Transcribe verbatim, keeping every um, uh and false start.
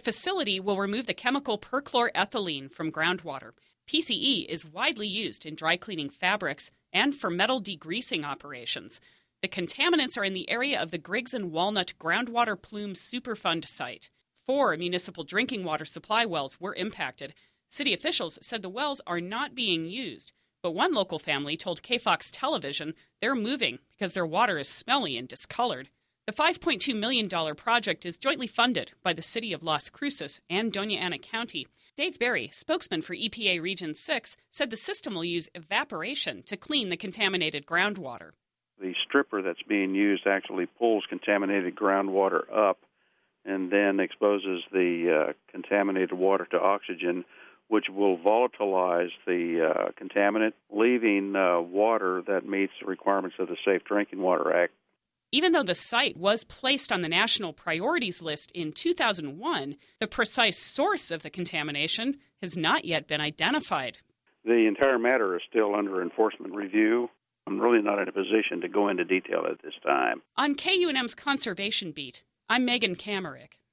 facility will remove the chemical perchlorethylene from groundwater. P C E is widely used in dry cleaning fabrics and for metal degreasing operations. The contaminants are in the area of the Griggs and Walnut Groundwater Plume Superfund site. Four municipal drinking water supply wells were impacted. City officials said the wells are not being used, but one local family told K Fox Television they're moving because their water is smelly and discolored. The five point two million dollars project is jointly funded by the city of Las Cruces and Doña Ana County. Dave Berry, spokesman for E P A Region six, said the system will use evaporation to clean the contaminated groundwater. The stripper that's being used actually pulls contaminated groundwater up and then exposes the uh, contaminated water to oxygen, which will volatilize the uh, contaminant, leaving uh, water that meets the requirements of the Safe Drinking Water Act. Even though the site was placed on the national priorities list in two thousand one, the precise source of the contamination has not yet been identified. The entire matter is still under enforcement review. I'm really not in a position to go into detail at this time. On K U N M's Conservation Beat, I'm Megan Kamerick.